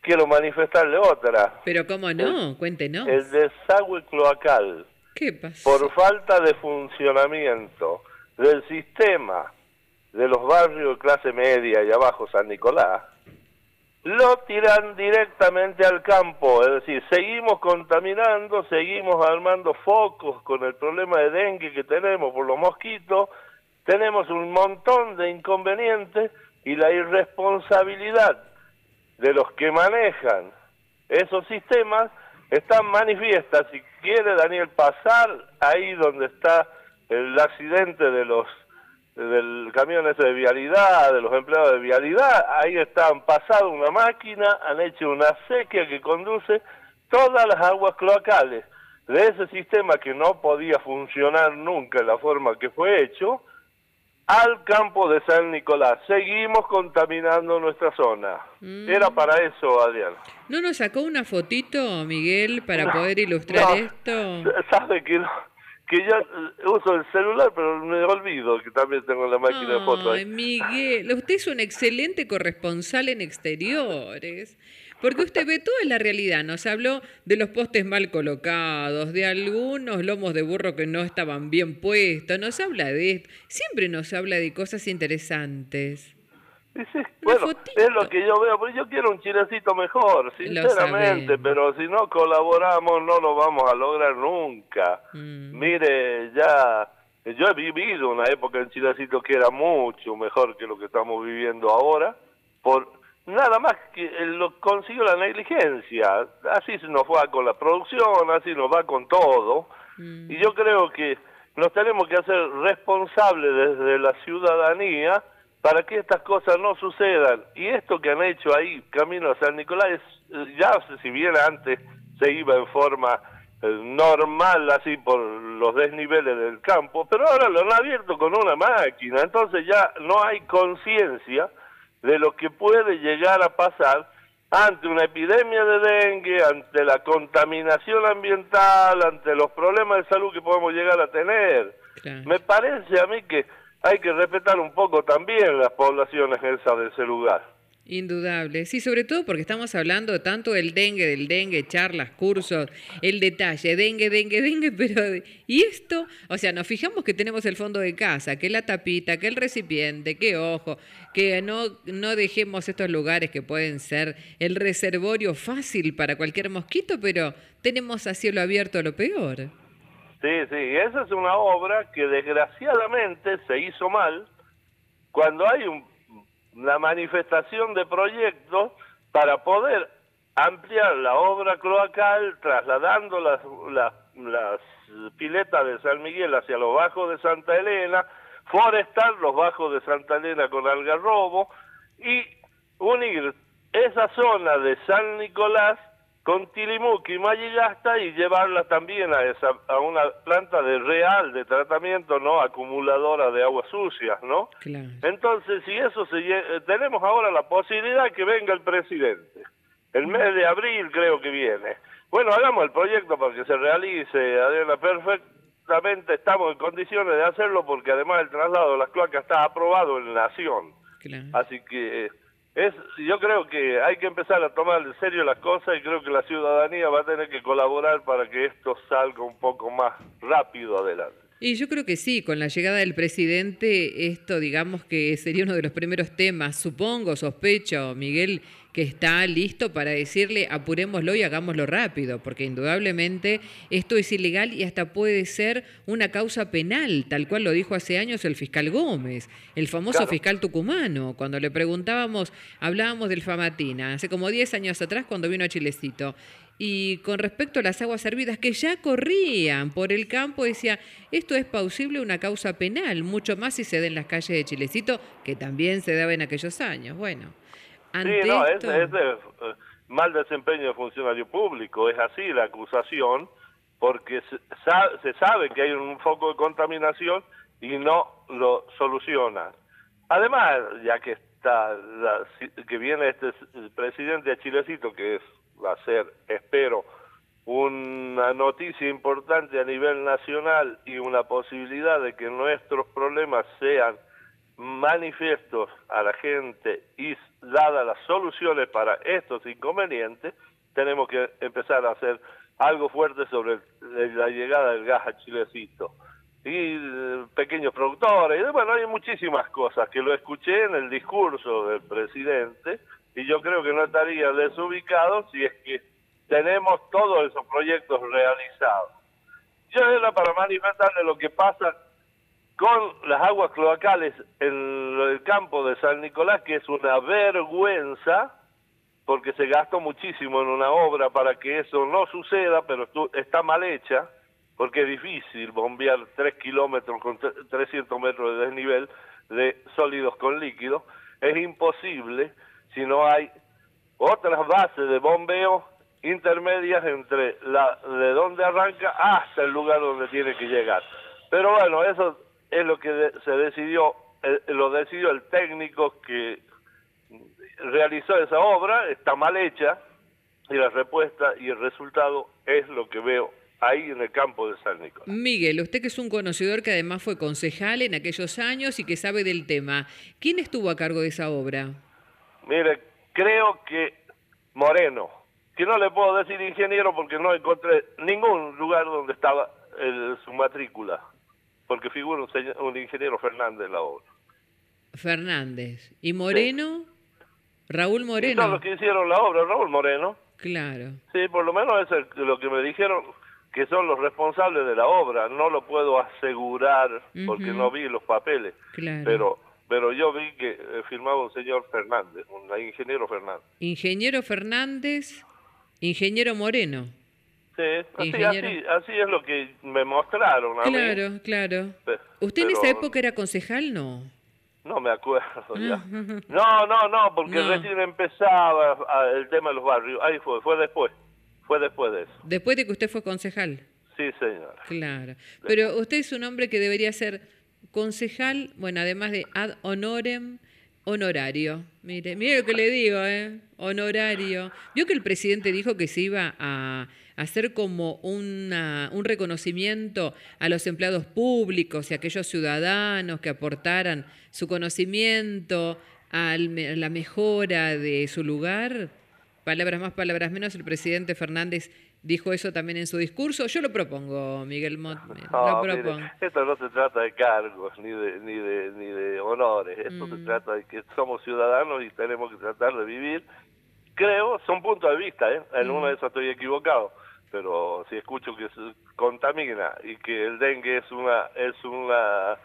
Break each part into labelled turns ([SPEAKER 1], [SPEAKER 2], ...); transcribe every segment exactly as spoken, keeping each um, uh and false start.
[SPEAKER 1] quiero manifestarle otra.
[SPEAKER 2] Pero cómo no,
[SPEAKER 1] el,
[SPEAKER 2] cuéntenos.
[SPEAKER 1] El desagüe cloacal.
[SPEAKER 2] ¿Qué pasó?
[SPEAKER 1] Por falta de funcionamiento del sistema de los barrios de clase media y abajo San Nicolás, lo tiran directamente al campo, es decir, seguimos contaminando, seguimos armando focos con el problema de dengue que tenemos por los mosquitos, tenemos un montón de inconvenientes y la irresponsabilidad de los que manejan esos sistemas están manifiestas. Si quiere Daniel pasar ahí donde está el accidente de los del camión ese de vialidad, de los empleados de vialidad, ahí están pasado una máquina, han hecho una sequía que conduce todas las aguas cloacales de ese sistema que no podía funcionar nunca en la forma que fue hecho, al campo de San Nicolás. Seguimos contaminando nuestra zona. Mm. Era para eso, Adrián.
[SPEAKER 2] ¿No nos sacó una fotito, Miguel, para no, poder ilustrar no, esto?
[SPEAKER 1] Sabe que no, que yo uso el celular, pero me olvido que también tengo la máquina
[SPEAKER 2] Ay,
[SPEAKER 1] de fotos.
[SPEAKER 2] Ay, Miguel, usted es un excelente corresponsal en exteriores. Porque usted ve toda la realidad, nos habló de los postes mal colocados, de algunos lomos de burro que no estaban bien puestos, nos habla de esto, siempre nos habla de cosas interesantes.
[SPEAKER 1] Sí, sí. Bueno, fotito. Es lo que yo veo, pero yo quiero un Chilecito mejor, sinceramente, pero si no colaboramos no lo vamos a lograr nunca. Mm. Mire, ya, yo he vivido una época en Chilecito que era mucho mejor que lo que estamos viviendo ahora, por... Nada más que lo consiguió la negligencia, así se nos va con la producción, así nos va con todo, mm. y yo creo que nos tenemos que hacer responsables desde la ciudadanía para que estas cosas no sucedan, y esto que han hecho ahí, camino a San Nicolás, ya si bien antes se iba en forma eh, normal, así por los desniveles del campo, pero ahora lo han abierto con una máquina, entonces ya no hay conciencia de lo que puede llegar a pasar ante una epidemia de dengue, ante la contaminación ambiental, ante los problemas de salud que podemos llegar a tener. Claro. Me parece a mí que hay que respetar un poco también las poblaciones esas de ese lugar.
[SPEAKER 2] Indudable, sí, sobre todo porque estamos hablando tanto del dengue, del dengue, charlas, cursos, el detalle, dengue, dengue, dengue, pero... ¿Y esto? O sea, nos fijamos que tenemos el fondo de casa, que la tapita, que el recipiente, que ojo, que no, no dejemos estos lugares que pueden ser el reservorio fácil para cualquier mosquito, pero tenemos a cielo abierto lo peor.
[SPEAKER 1] Sí, sí, esa es una obra que desgraciadamente se hizo mal cuando hay un... la manifestación de proyectos para poder ampliar la obra cloacal, trasladando las, las, las piletas de San Miguel hacia los bajos de Santa Elena, forestar los bajos de Santa Elena con Algarrobo y unir esa zona de San Nicolás con Tilimuqui y Mayigasta y llevarla también a esa a una planta de real de tratamiento, no acumuladora de aguas sucias, ¿no?
[SPEAKER 2] Claro.
[SPEAKER 1] Entonces, si eso se tenemos ahora la posibilidad que venga el presidente. El mes de abril creo que viene. Bueno, hagamos el proyecto para que se realice, Adriana, perfectamente estamos en condiciones de hacerlo porque además el traslado de las cloacas está aprobado en Nación.
[SPEAKER 2] Claro.
[SPEAKER 1] Así que es, yo creo que hay que empezar a tomar en serio las cosas y creo que la ciudadanía va a tener que colaborar para que esto salga un poco más rápido adelante.
[SPEAKER 2] Y yo creo que sí, con la llegada del presidente, esto digamos que sería uno de los primeros temas, supongo, sospecho, Miguel, que está listo para decirle apurémoslo y hagámoslo rápido, porque indudablemente esto es ilegal y hasta puede ser una causa penal, tal cual lo dijo hace años el fiscal Gómez, el famoso claro. fiscal tucumano, cuando le preguntábamos, hablábamos del Famatina, hace como diez años atrás cuando vino a Chilecito, y con respecto a las aguas hervidas que ya corrían por el campo, decía, esto es plausible una causa penal, mucho más si se da en las calles de Chilecito, que también se daba en aquellos años. Bueno, ante
[SPEAKER 1] sí, no,
[SPEAKER 2] esto...
[SPEAKER 1] es, es de, uh, mal desempeño de funcionario público, es así la acusación, porque se, sa se sabe que hay un foco de contaminación y no lo soluciona. Además, ya que está la, que viene este presidente de Chilecito, que es va a ser, espero, una noticia importante a nivel nacional y una posibilidad de que nuestros problemas sean manifiestos a la gente y dadas las soluciones para estos inconvenientes, tenemos que empezar a hacer algo fuerte sobre el, la llegada del gas a Chilecito. Y eh, pequeños productores, y bueno, hay muchísimas cosas que lo escuché en el discurso del presidente, y yo creo que no estaría desubicado si es que tenemos todos esos proyectos realizados. Yo era para manifestarle lo que pasa con las aguas cloacales en el campo de San Nicolás, que es una vergüenza, porque se gastó muchísimo en una obra para que eso no suceda, pero está mal hecha, porque es difícil bombear tres kilómetros con trescientos metros de desnivel de sólidos con líquidos. Es imposible si no hay otras bases de bombeo intermedias entre la de donde arranca hasta el lugar donde tiene que llegar. Pero bueno, eso es lo que de, se decidió, eh, lo decidió el técnico que realizó esa obra, está mal hecha, y la respuesta y el resultado es lo que veo ahí en el campo de San Nicolás.
[SPEAKER 2] Miguel, usted que es un conocedor que además fue concejal en aquellos años y que sabe del tema, ¿quién estuvo a cargo de esa obra?
[SPEAKER 1] Mire, creo que Moreno, que no le puedo decir ingeniero porque no encontré ningún lugar donde estaba el, su matrícula, porque figura un, señor, un ingeniero Fernández en la obra.
[SPEAKER 2] Fernández. ¿Y Moreno? Sí. Raúl Moreno.
[SPEAKER 1] Y todos los que hicieron la obra, Raúl Moreno.
[SPEAKER 2] Claro.
[SPEAKER 1] Sí, por lo menos es el, lo que me dijeron, que son los responsables de la obra. No lo puedo asegurar porque uh-huh. no vi los papeles. Claro. Pero pero yo vi que eh, firmaba un señor Fernández, un ingeniero Fernández.
[SPEAKER 2] Ingeniero Fernández, ingeniero Moreno.
[SPEAKER 1] Sí, así, ingeniero... así, así es lo que me mostraron a
[SPEAKER 2] claro,
[SPEAKER 1] mí.
[SPEAKER 2] Claro, claro. ¿Usted pero... en esa época era concejal, no?
[SPEAKER 1] No me acuerdo ya. No, no, no, porque no. recién empezaba el tema de los barrios. Ahí fue, fue después. Fue después de eso.
[SPEAKER 2] ¿Después de que usted fue concejal?
[SPEAKER 1] Sí, señora.
[SPEAKER 2] Claro. Pero usted es un hombre que debería ser concejal, bueno, además de ad honorem, honorario. Mire, mire lo que le digo, ¿eh? Honorario. Vio que el presidente dijo que se iba a hacer como una, un reconocimiento a los empleados públicos y a aquellos ciudadanos que aportaran su conocimiento a la mejora de su lugar. Palabras más, palabras menos, el presidente Fernández dijo eso también en su discurso. Yo lo propongo, Miguel Mott.
[SPEAKER 1] No,
[SPEAKER 2] lo propongo.
[SPEAKER 1] Mire, esto no se trata de cargos ni de ni de ni de honores. Esto mm. se trata de que somos ciudadanos y tenemos que tratar de vivir. Creo, son puntos de vista, ¿eh? En mm. uno de esos estoy equivocado, pero si escucho que se contamina y que el dengue es una es una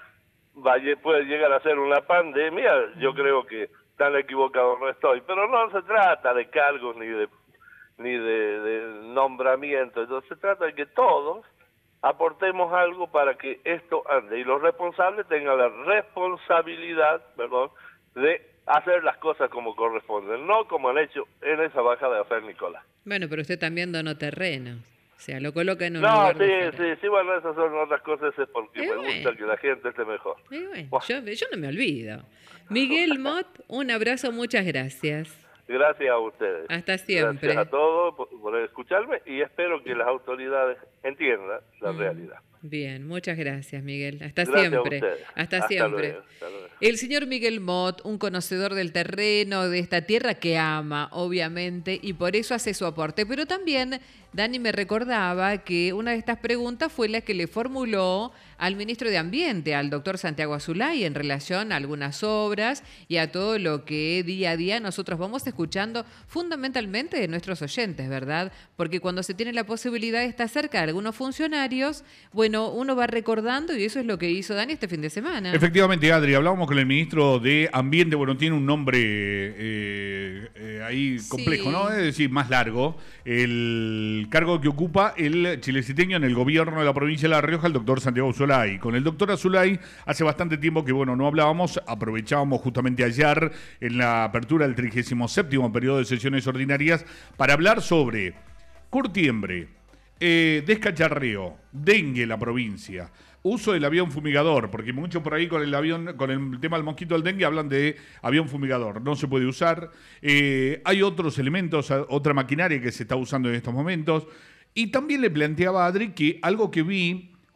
[SPEAKER 1] puede llegar a ser una pandemia, mm. yo creo que tan equivocado no estoy. Pero no se trata de cargos ni de ni de, de nombramiento, entonces se trata de que todos aportemos algo para que esto ande y los responsables tengan la responsabilidad, perdón, de hacer las cosas como corresponden, no como han hecho en esa bajada de San Nicolás.
[SPEAKER 2] Bueno, pero usted también donó terreno, o sea, lo coloca en un
[SPEAKER 1] no,
[SPEAKER 2] lugar
[SPEAKER 1] sí, diferente. sí, sí, bueno, esas son otras cosas, es porque
[SPEAKER 2] y
[SPEAKER 1] me
[SPEAKER 2] bueno.
[SPEAKER 1] gusta que la gente esté mejor.
[SPEAKER 2] Y bueno, bueno. Yo, yo no me olvido. Miguel Mott, un abrazo, muchas gracias.
[SPEAKER 1] Gracias a ustedes.
[SPEAKER 2] Hasta siempre.
[SPEAKER 1] Gracias a todos por, por escucharme y espero que las autoridades entiendan la mm, realidad.
[SPEAKER 2] Bien, muchas gracias, Miguel. Hasta
[SPEAKER 1] gracias
[SPEAKER 2] siempre.
[SPEAKER 1] Hasta,
[SPEAKER 2] Hasta siempre.
[SPEAKER 1] Luego, hasta luego.
[SPEAKER 2] El señor Miguel Mott, un conocedor del terreno, de esta tierra que ama, obviamente, y por eso hace su aporte. Pero también Dani me recordaba que una de estas preguntas fue la que le formuló al ministro de Ambiente, al doctor Santiago Azulay, en relación a algunas obras y a todo lo que día a día nosotros vamos escuchando fundamentalmente de nuestros oyentes, ¿verdad? Porque cuando se tiene la posibilidad de estar cerca de algunos funcionarios, bueno, uno va recordando y eso es lo que hizo Dani este fin de semana.
[SPEAKER 3] Efectivamente, Adri, hablábamos con el ministro de Ambiente, bueno, tiene un nombre eh, eh, ahí complejo, sí. ¿no? Es decir, más largo. El cargo que ocupa el chileciteño en el gobierno de la provincia de La Rioja, el doctor Santiago Azulay. Con el doctor Azulay hace bastante tiempo que, bueno, no hablábamos, aprovechábamos justamente ayer en la apertura del trigésimo séptimo periodo de sesiones ordinarias para hablar sobre curtiembre, eh, descacharreo, dengue en la provincia, uso del avión fumigador, porque mucho por ahí con el avión, con el tema del mosquito del dengue hablan de avión fumigador, no se puede usar. Eh, hay otros elementos, otra maquinaria que se está usando en estos momentos. Y también le planteaba a Adri que algo que vi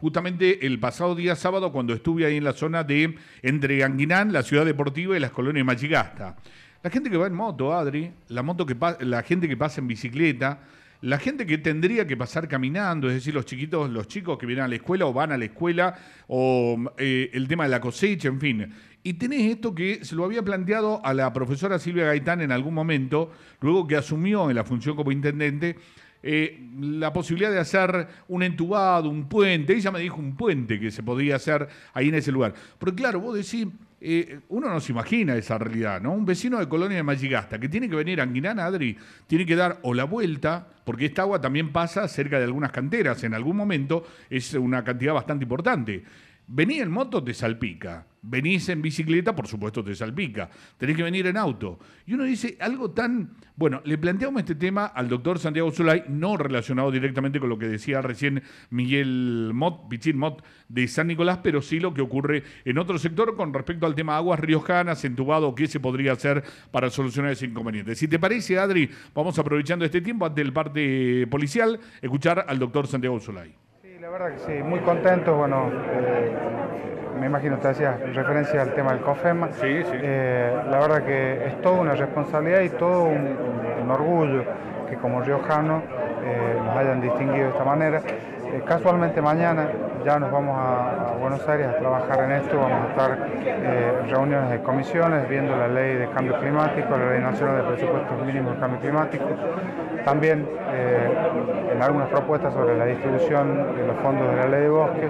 [SPEAKER 3] justamente el pasado día sábado cuando estuve ahí en la zona de entre Anguinán, la ciudad deportiva y las colonias Machigasta. La gente que va en moto, Adri, la, moto que la gente que pasa en bicicleta, la gente que tendría que pasar caminando, es decir, los chiquitos, los chicos que vienen a la escuela o van a la escuela, o eh, el tema de la cosecha, en fin. Y tenés esto que se lo había planteado a la profesora Silvia Gaitán en algún momento, luego que asumió en la función como intendente, eh, la posibilidad de hacer un entubado, un puente. Ella me dijo un puente que se podía hacer ahí en ese lugar. Porque claro, vos decís, eh, uno no se imagina esa realidad, ¿no? Un vecino de Colonia de Machigasta que tiene que venir a Anguinán, Adri, tiene que dar o la vuelta, porque esta agua también pasa cerca de algunas canteras. En algún momento es una cantidad bastante importante. Venís en moto, te salpica. Venís en bicicleta, por supuesto te salpica. Tenés que venir en auto. Y uno dice algo tan... Bueno, le planteamos este tema al doctor Santiago Zulay, no relacionado directamente con lo que decía recién Miguel Mott, Pichín Mott de San Nicolás, pero sí lo que ocurre en otro sector con respecto al tema aguas riojanas, entubado, qué se podría hacer para solucionar ese inconveniente. Si te parece, Adri, vamos aprovechando este tiempo ante el parte policial, escuchar al doctor Santiago Zulay.
[SPEAKER 4] La verdad que sí, muy contentos, bueno, eh, me imagino te hacías referencia al tema del COFEMA.
[SPEAKER 3] Sí, sí.
[SPEAKER 4] Eh, la verdad que es toda una responsabilidad y todo un, un orgullo que como riojanos eh, nos hayan distinguido de esta manera. Eh, casualmente mañana ya nos vamos a, a Buenos Aires a trabajar en esto, vamos a estar eh, reuniones de comisiones, viendo la ley de cambio climático, la ley nacional de presupuestos mínimos de cambio climático, también eh, en algunas propuestas sobre la distribución de los fondos de la ley de bosques,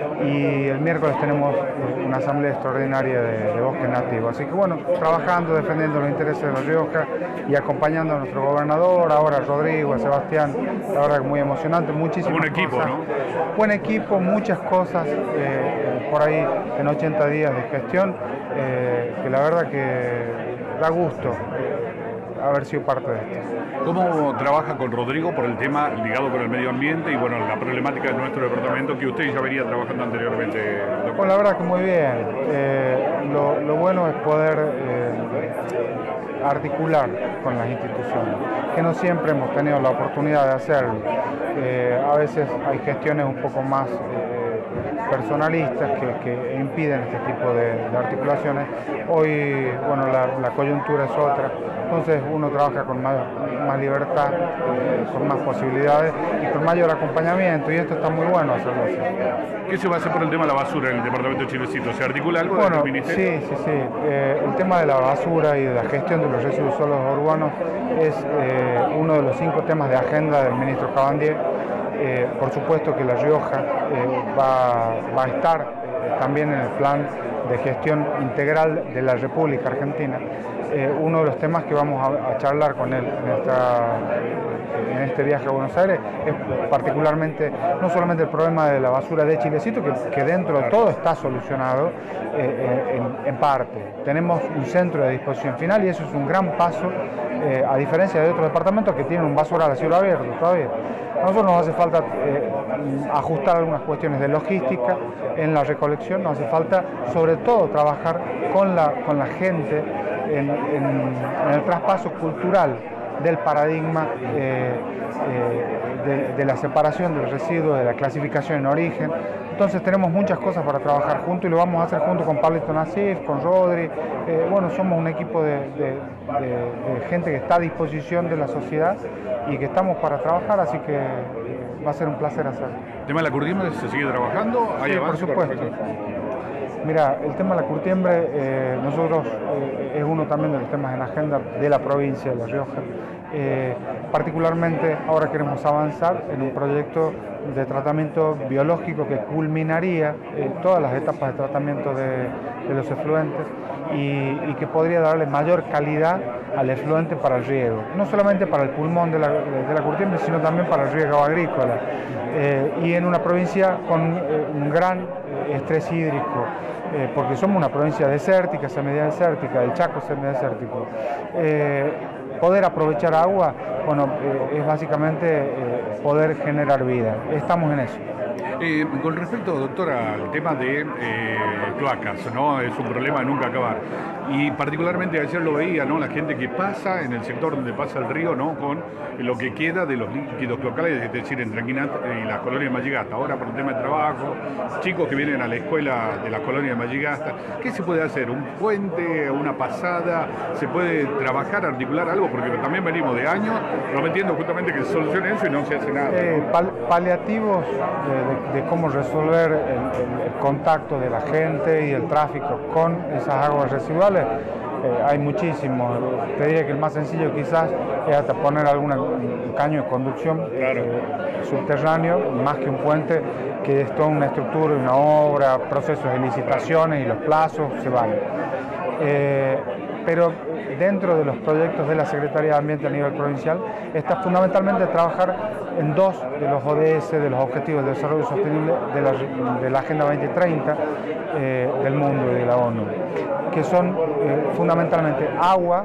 [SPEAKER 4] y el miércoles tenemos eh, una asamblea extraordinaria de, de bosques nativos. Así que bueno, trabajando, defendiendo los intereses de La Rioja y acompañando a nuestro gobernador, ahora a Rodrigo, a Sebastián, la verdad que muy emocionante, muchísimas
[SPEAKER 3] Buen equipo,
[SPEAKER 4] cosas.
[SPEAKER 3] ¿no?
[SPEAKER 4] Buen equipo, muchas cosas eh, por ahí en ochenta días de gestión, eh, que la verdad que da gusto eh, haber sido parte de esto.
[SPEAKER 3] ¿Cómo trabaja con Rodrigo por el tema ligado con el medio ambiente y bueno, la problemática de nuestro departamento que usted ya venía trabajando anteriormente?
[SPEAKER 4] Bueno, la verdad que muy bien. Eh, lo, lo bueno es poder eh, articular con las instituciones, que no siempre hemos tenido la oportunidad de hacerlo. Eh, a veces hay gestiones un poco más eh, personalistas que, que impiden este tipo de, de articulaciones. Hoy, bueno, la, la coyuntura es otra, entonces uno trabaja con más, más libertad, eh, con más posibilidades y con mayor acompañamiento, y esto está muy bueno hacerlo así.
[SPEAKER 3] ¿Qué se va a hacer por el tema de la basura en el departamento de Chilecito? ¿Se articula algo
[SPEAKER 4] bueno,
[SPEAKER 3] del ministerio?
[SPEAKER 4] Sí, sí, sí. Eh, el tema de la basura y de la gestión de los residuos sólidos urbanos es eh, uno de los cinco temas de agenda del ministro Cabandier. Eh, por supuesto que La Rioja eh, va, va a estar eh, también en el plan de gestión integral de la República Argentina. Eh, uno de los temas que vamos a, a charlar con él en, esta, en este viaje a Buenos Aires es particularmente, no solamente el problema de la basura de Chilecito, que, que dentro de todo está solucionado eh, en, en parte. Tenemos un centro de disposición final y eso es un gran paso, eh, a diferencia de otros departamentos que tienen un basural a cielo abierto todavía. A nosotros nos hace falta eh, ajustar algunas cuestiones de logística en la recolección, nos hace falta sobre todo trabajar con la, con la gente en, en, en el traspaso cultural del paradigma eh, eh, de, de la separación del residuo, de la clasificación en origen. Entonces tenemos muchas cosas para trabajar juntos y lo vamos a hacer junto con Pablito Nasif, con Rodri. Eh, bueno, somos un equipo de, de, de, de gente que está a disposición de la sociedad y que estamos para trabajar, así que eh, va a ser un placer hacerlo.
[SPEAKER 3] ¿El tema de la curtiembre se sigue trabajando?
[SPEAKER 4] ¿Hay sí, por supuesto. Mira, el tema de la curtiembre, eh, nosotros eh, es uno también de los temas en la agenda de la provincia de La Rioja. Eh, particularmente ahora queremos avanzar en un proyecto de tratamiento biológico que culminaría eh, todas las etapas de tratamiento de, de los efluentes y, y que podría darle mayor calidad al efluente para el riego, no solamente para el pulmón de la, de la curtiembre, sino también para el riego agrícola. Eh, y en una provincia con eh, un gran eh, estrés hídrico, eh, porque somos una provincia desértica, semidesértica, el Chaco semidesértico. Eh, poder aprovechar agua, bueno, eh, es básicamente eh, poder generar vida. Estamos en eso.
[SPEAKER 3] Eh, con respecto, doctora, al tema de eh, cloacas, ¿no? Es un problema de nunca acabar. Y particularmente ayer lo veía, ¿no? La gente que pasa en el sector donde pasa el río, ¿no? Con lo que queda de los líquidos locales, es decir, en Traquinat y la colonia de Malligasta. Ahora por el tema de trabajo, chicos que vienen a la escuela de la colonia de Malligasta. ¿Qué se puede hacer? ¿Un puente, una pasada? ¿Se puede trabajar, articular algo? Porque también venimos de años prometiendo justamente que se solucione eso y no se hace nada.
[SPEAKER 4] Eh, pal paliativos de, de, de cómo resolver el, el, el contacto de la gente y el tráfico con esas aguas residuales. Eh, hay muchísimos. Te diría que el más sencillo quizás es hasta poner algún caño de conducción
[SPEAKER 3] claro.
[SPEAKER 4] eh, subterráneo, más que un puente, que es toda una estructura, una obra, procesos de licitaciones y los plazos se van. Eh, pero dentro de los proyectos de la Secretaría de Ambiente a nivel provincial está fundamentalmente trabajar en dos de los O D S, de los Objetivos de Desarrollo Sostenible de la, de la Agenda veinte treinta eh, del mundo y de la ONU, que son eh, fundamentalmente agua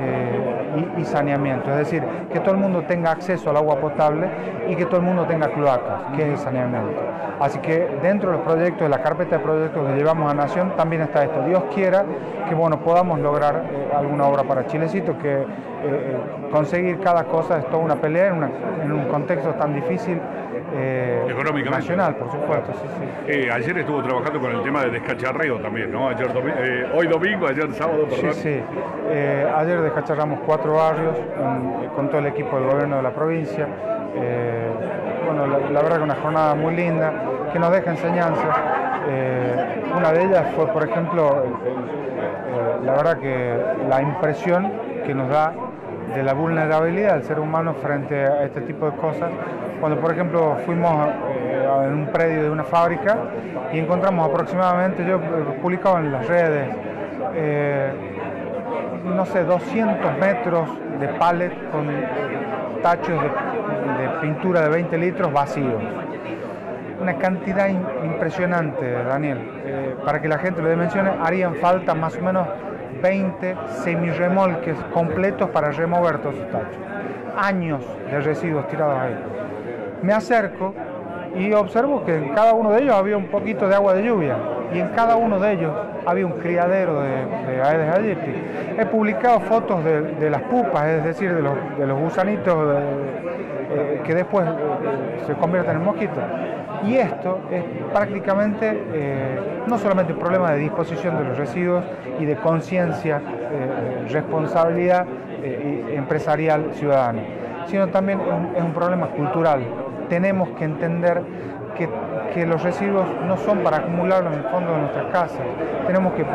[SPEAKER 4] eh, y, y saneamiento, es decir, que todo el mundo tenga acceso al agua potable y que todo el mundo tenga cloacas, que es el saneamiento. Así que dentro de los proyectos, de la carpeta de proyectos que llevamos a Nación, también está esto. Dios quiera que bueno, podamos lograr eh, alguna obra para Chilecito, que eh, conseguir cada cosa es toda una pelea en, una, en un contexto tan difícil eh, nacional, por supuesto. Sí, sí.
[SPEAKER 3] Eh, ayer estuvo trabajando con el tema de descacharreo también, ¿no? Ayer domi eh, hoy domingo, ayer sábado, perdón.
[SPEAKER 4] Sí, sí. Eh, ayer descacharramos cuatro barrios en, con todo el equipo del gobierno de la provincia. Eh, bueno, la, la verdad que una jornada muy linda, que nos deja enseñanzas. Eh, una de ellas fue, por ejemplo, el, el, eh, la verdad que la impresión que nos da de la vulnerabilidad del ser humano frente a este tipo de cosas. Cuando, por ejemplo, fuimos eh, en un predio de una fábrica y encontramos aproximadamente, yo publicaba en las redes, eh, no sé, doscientos metros de pallet con tachos de, de pintura de veinte litros vacíos. Una cantidad in, impresionante, Daniel. Eh, para que la gente lo dimensione, harían falta más o menos veinte semirremolques completos para remover todos esos tachos. Años de residuos tirados ahí. Me acerco y observo que en cada uno de ellos había un poquito de agua de lluvia y en cada uno de ellos había un criadero de, de Aedes aegypti. He publicado fotos de, de las pupas, es decir, de los, de los gusanitos de, eh, que después eh, se convierten en mosquitos. Y esto es prácticamente eh, no solamente un problema de disposición de los residuos y de conciencia, eh, responsabilidad eh, empresarial ciudadana, sino también es un, es un problema cultural. Tenemos que entender que, que los residuos no son para acumularlos en el fondo de nuestras casas. Tenemos que eh,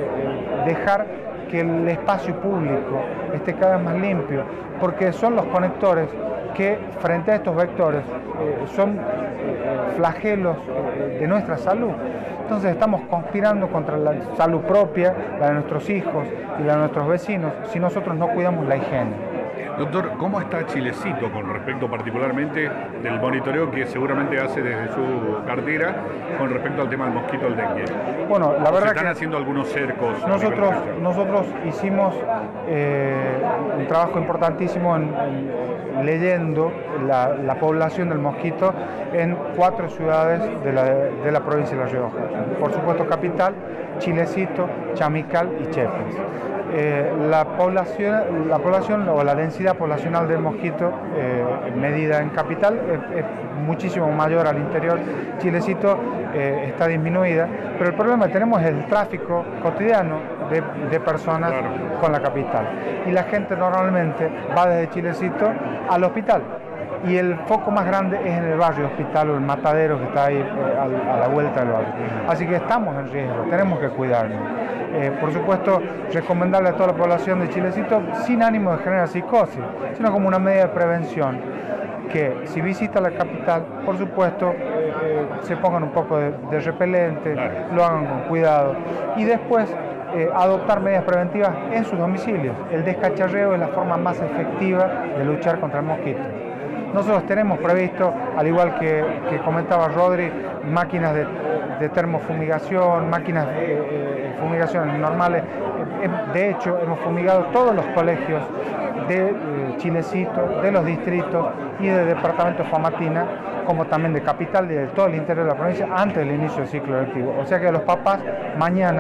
[SPEAKER 4] dejar que el espacio público esté cada vez más limpio, porque son los conectores que frente a estos vectores eh, son eh, flagelos eh, de nuestra salud. Entonces estamos conspirando contra la salud propia, la de nuestros hijos y la de nuestros vecinos, si nosotros no cuidamos la higiene.
[SPEAKER 3] Doctor, ¿cómo está Chilecito con respecto particularmente del monitoreo que seguramente hace desde su cartera con respecto al tema del mosquito del dengue?
[SPEAKER 4] Bueno, la verdad
[SPEAKER 3] ¿Se están
[SPEAKER 4] que
[SPEAKER 3] haciendo algunos cercos?
[SPEAKER 4] Nosotros, nosotros hicimos eh, un trabajo importantísimo en, en leyendo la, la población del mosquito en cuatro ciudades de la, de la provincia de La Rioja. Por supuesto, capital, Chilecito, Chamical y Chepes. Eh, la población, la población o la densidad poblacional del mosquito eh, medida en capital es, es muchísimo mayor al interior. Chilecito eh, está disminuida, pero el problema que tenemos es el tráfico cotidiano de, de personas claro. con la capital. Y la gente normalmente va desde Chilecito al hospital. Y el foco más grande es en el barrio Hospital o el Matadero que está ahí eh, a, a la vuelta del barrio. Así que estamos en riesgo, tenemos que cuidarnos. Eh, por supuesto, recomendarle a toda la población de Chilecito, sin ánimo de generar psicosis, sino como una medida de prevención, que si visita la capital, por supuesto, eh, se pongan un poco de, de repelente, claro. lo hagan con cuidado, y después eh, adoptar medidas preventivas en sus domicilios. El descacharreo es la forma más efectiva de luchar contra el mosquito. Nosotros tenemos previsto, al igual que, que comentaba Rodri, máquinas de, de termofumigación, máquinas de eh, fumigación normales. De hecho, hemos fumigado todos los colegios de eh, Chilecito, de los distritos y del departamento de Famatina, como también de Capital y de todo el interior de la provincia, antes del inicio del ciclo lectivo. O sea que los papás mañana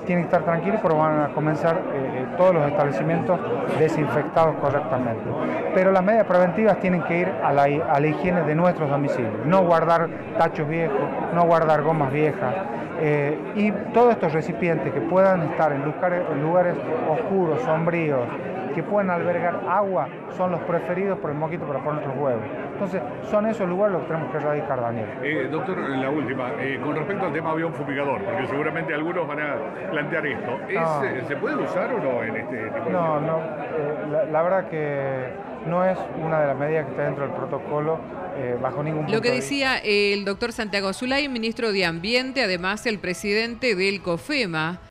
[SPEAKER 4] tienen que estar tranquilos, pero van a comenzar eh, todos los establecimientos desinfectados correctamente. Pero las medidas preventivas tienen que ir a la, a la higiene de nuestros domicilios, no guardar tachos viejos, no guardar gomas viejas, eh, y todos estos recipientes que puedan estar en lugares, en lugares oscuros, sombríos, que puedan albergar agua, son los preferidos por el mosquito para poner nuestros huevos. Entonces, son esos lugares los que tenemos que erradicar, Daniel.
[SPEAKER 3] Eh, doctor, la última, eh, con respecto al tema avión fumigador, porque seguramente algunos van a plantear esto, ¿es, no. eh, ¿se puede usar o no en este tipo de
[SPEAKER 4] No, no, eh, la, la verdad que no es una de las medidas que está dentro del protocolo, eh, bajo ningún punto.
[SPEAKER 2] Lo que decía el doctor Santiago Zulay, ministro de Ambiente, además el presidente del COFEMA,